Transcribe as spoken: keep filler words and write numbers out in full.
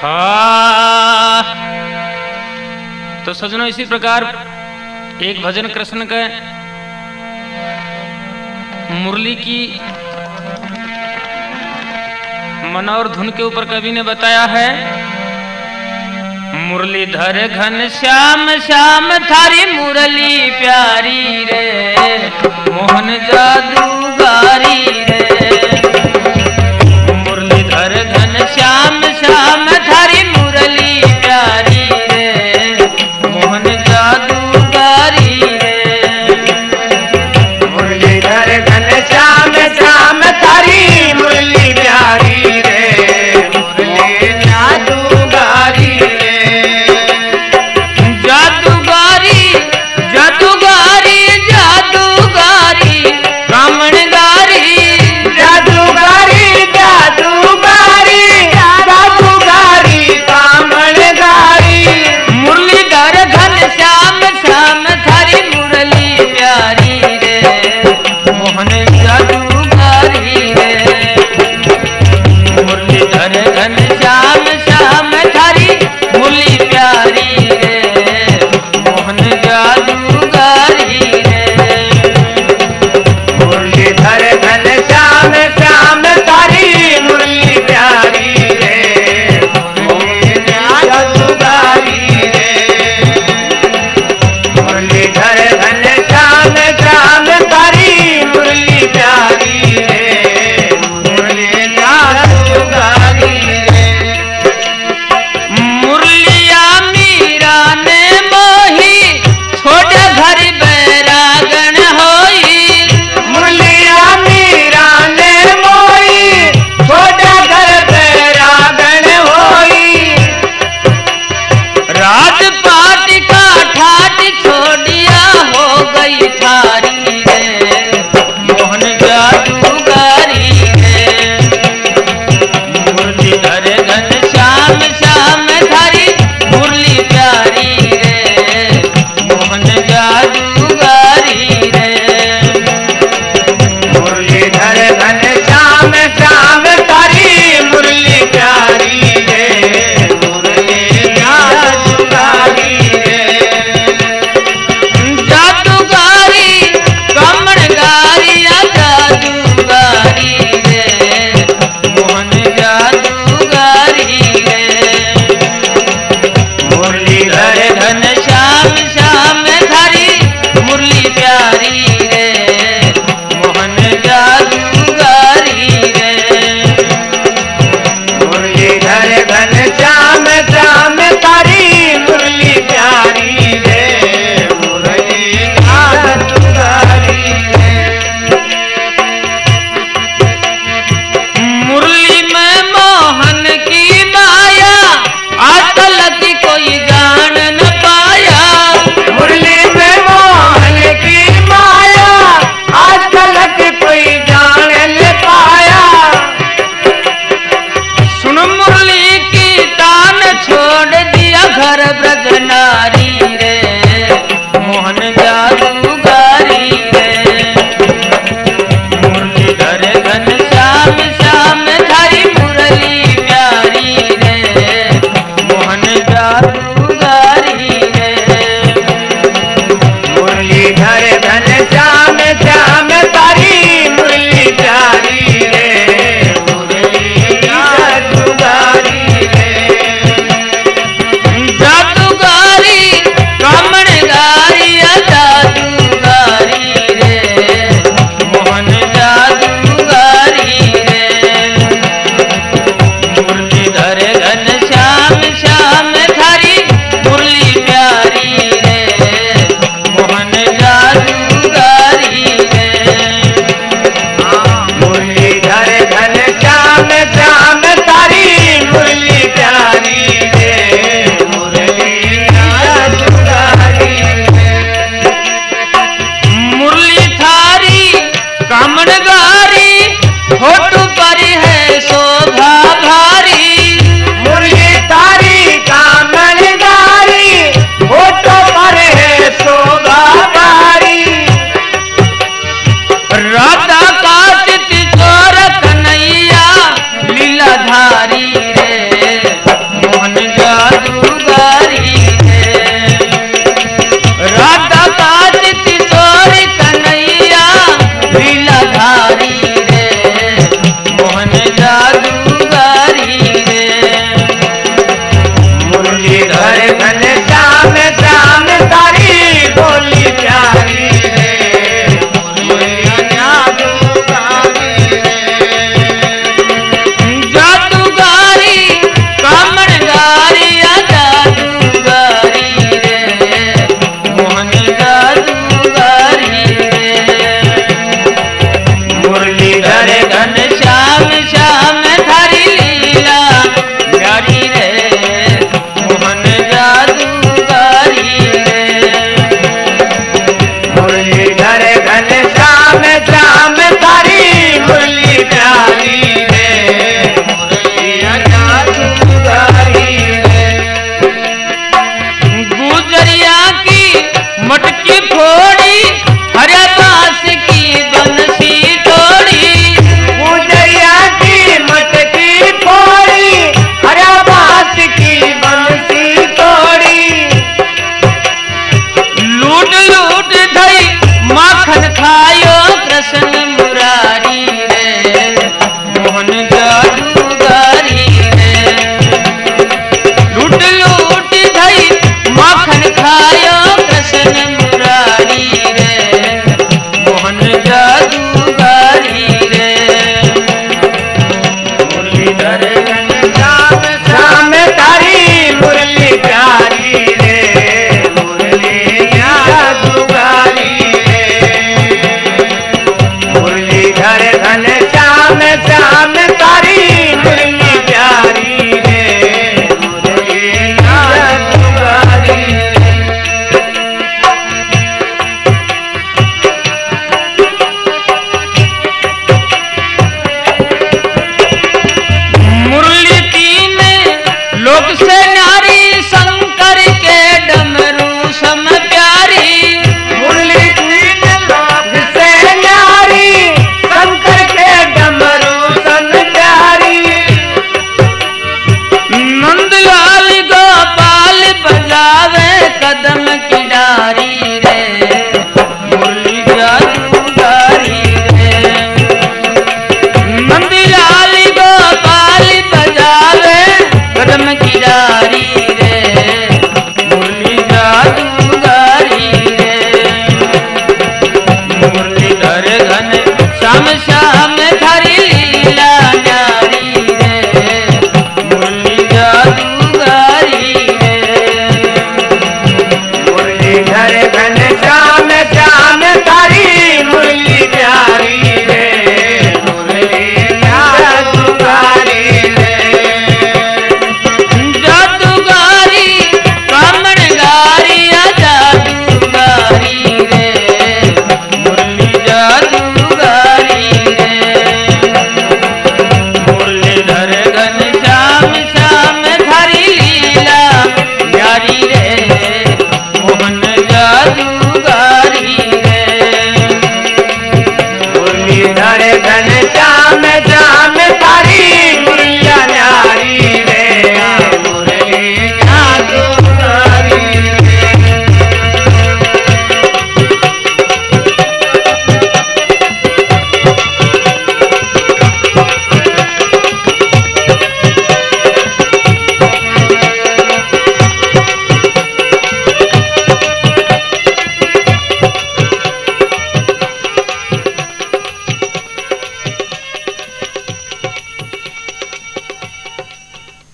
हाँ। तो सजनों इसी प्रकार एक भजन कृष्ण के मुरली की मनोर धुन के ऊपर कवि ने बताया है। मुरलीधर घन श्याम श्याम थारी मुरली प्यारी रे, मोहन जादूगारी रे। मुरलीधर घन श्याम श्याम थारी मुरली प्यारी रे, मोहन जादूगारी रे। मुरलीधर घन श्याम श्याम थारी मुरली प्यारी रे, मुरली जादूगारी रे। जादूगारी जादूगारी जादूगारी कामणगारी जादूगारी जादूगारी जादूगारी कामणगारी। मुरलीधर घन श्याम श्याम थारी मुरली प्यारी रे, मोहन जादूगारी रे। मुरलीधर घन श्याम श्याम थारी मुरली प्यारी रे, मोहन जादूगारी रे। मुरलीधर घन श्याम श्याम तारी मुरली प्यारी रे, मुरली जादूगारी रे। मुरलीधर घन श्याम श्याम तारी मुरली प्यारी रे, मुरली जादूगारी रे। मुरलिया मीरा ने मोही छोड़ घर बैरागन होई। मुरलिया मीरा ने मोई छोटा घर बैरागन होई। राजपाट का ठाट छोड़िया हो गई थारी रे, मोहन जादूगारी रे। मुरलीधर घन श्याम श्याम थारी मुरली प्यारी रे, मोहन जादूगारी रे। मुरलीधर घन श्याम श्याम तारी मुरली प्यारी रे, मुरली जादूगारी रे। जादूगारी कामणगारी जादूगारी रे, मोहन जादूगारी रे। मुरलीधर घन श्याम श्याम थारी मुरली प्यारी रे, मोहन जादूगारी रे। मुरलीधर घन श्याम श्याम तारी मुरली प्यारी रे, मुरली जादूगारी रे। मुरली में मोहन की माया आज तक कोई जान न पाया। मुरली में मोहन की माया आज तक कोई जान न पाया। सुन मुरली की तान छोड़ दिया घर ब्रज नारी रे, मोहन जादूगारी रे। मुरलीधर घन श्याम श्याम थारी मुरली प्यारी रे, मोहन जादू जादू